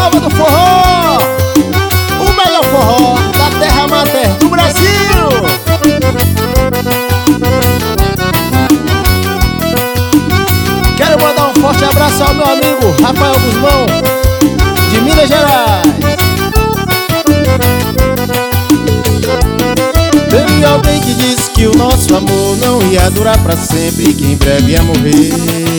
nova do forró, o melhor forró da terra mater do Brasil. Quero mandar um forte abraço ao meu amigo Rafael Guzmão, de Minas Gerais. Teve alguém que disse que o nosso amor não ia durar pra sempre, que em breve ia morrer.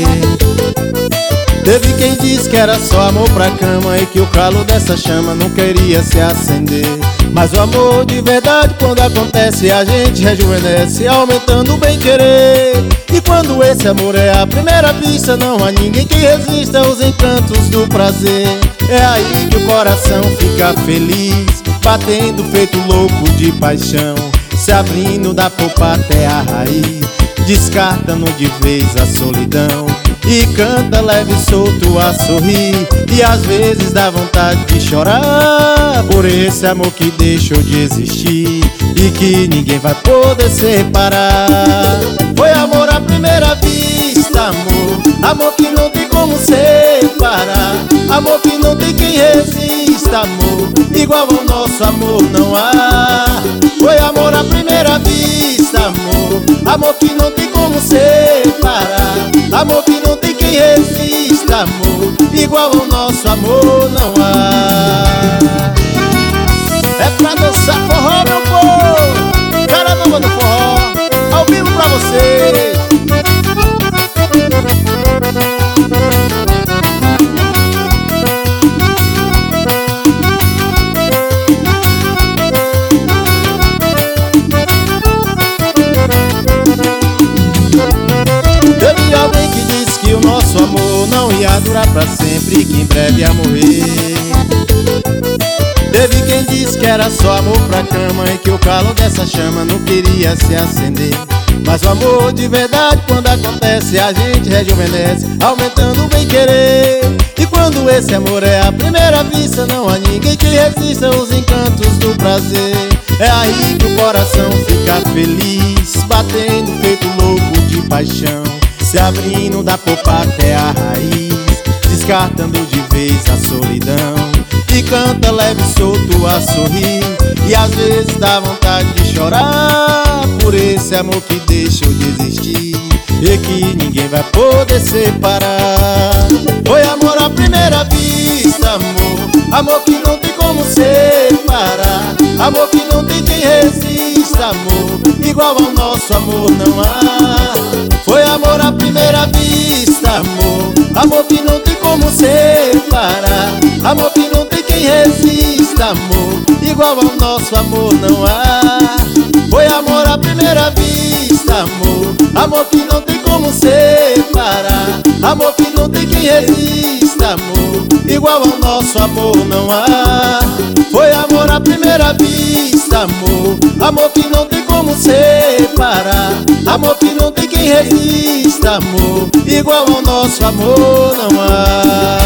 Teve quem disse que era só amor pra cama e que o calor dessa chama não queria se acender. Mas o amor de verdade, quando acontece, a gente rejuvenesce, aumentando o bem-querer. E quando esse amor é à primeira vista, não há ninguém que resista aos encantos do prazer. É aí que o coração fica feliz, batendo feito louco de paixão, se abrindo da polpa até a raiz, descartando de vez a solidão. E canta leve e solto a sorrir, e às vezes dá vontade de chorar por esse amor que deixou de existir e que ninguém vai poder separar. Foi amor à primeira vista, amor, amor que não tem como separar, amor que não tem quem resista, amor, igual ao nosso amor não há. Foi amor à primeira vista, amor, amor que não tem como separar, amor que não tem quem resista, amor, igual ao nosso amor não há. É pra dançar forró, meu povo, cara nova do forró, ao vivo pra vocês. Teve alguém que disse que o nosso amor não ia durar pra sempre, que em breve ia morrer. Teve quem disse que era só amor pra cama e que o calor dessa chama não queria se acender. Mas o amor de verdade, quando acontece, a gente rejuvenesce, aumentando o bem-querer. E quando esse amor é à primeira vista, não há ninguém que resista aos encantos do prazer. É aí que o coração fica feliz, batendo feito louco de paixão, se abrindo da polpa até a raiz, descartando de vez a solidão. E canta leve e solto a sorrir, e às vezes dá vontade de chorar por esse amor que deixou de existir e que ninguém vai poder separar. Foi amor à primeira vista, amor, amor que não tem como separar, amor que não tem quem resista, amor, igual ao nosso amor não há. Foi amor à primeira vista, amor, amor que não tem como separar, amor que não tem quem resista, amor, igual ao nosso amor não há. Foi amor à primeira vista, amor, amor que não tem como separar, amor que não tem quem resista, amor, igual ao nosso amor não há. Foi amor à primeira vista, amor, amor que não tem como separar, amor que não tem quem resista, amor, igual ao nosso amor não há.